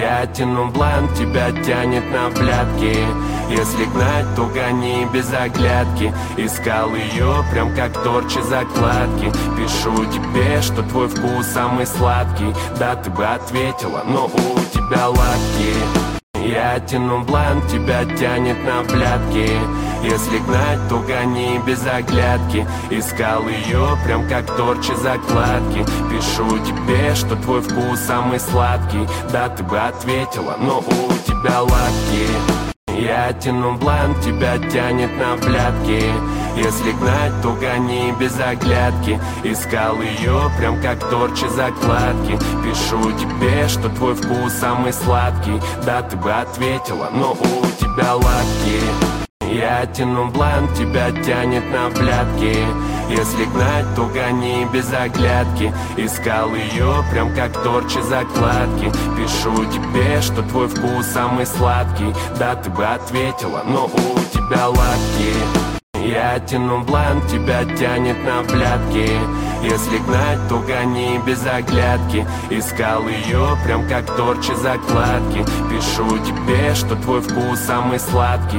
Я тяну бланк, тебя тянет на блядки. Если гнать, то гони без оглядки. Искал ее прям как торчи закладки. Пишу тебе, что твой вкус самый сладкий. Да, ты бы ответила, но у тебя лапки. Я тяну бланк, тебя тянет на блядки. Если гнать, то гони без оглядки. Искал ее прям как торчи закладки. Пишу тебе, что твой вкус самый сладкий. Да, ты бы ответила, но у тебя лапки. Я тяну бланк, тебя тянет на блядки. Если гнать, то гони без оглядки. Искал ее прям как торчи закладки. Пишу тебе, что твой вкус самый сладкий. Да, ты бы ответила, но у тебя лапки. Я тяну бланк, тебя тянет на блядки. Если гнать, то гони без оглядки. Искал ее прям как торчи закладки. Пишу тебе, что твой вкус самый сладкий. Да, ты бы ответила, но у тебя лапки. Я тяну бланк, тебя тянет на блядки. Если гнать, то гони без оглядки. Искал ее прям как торчи закладки. Пишу тебе, что твой вкус самый сладкий.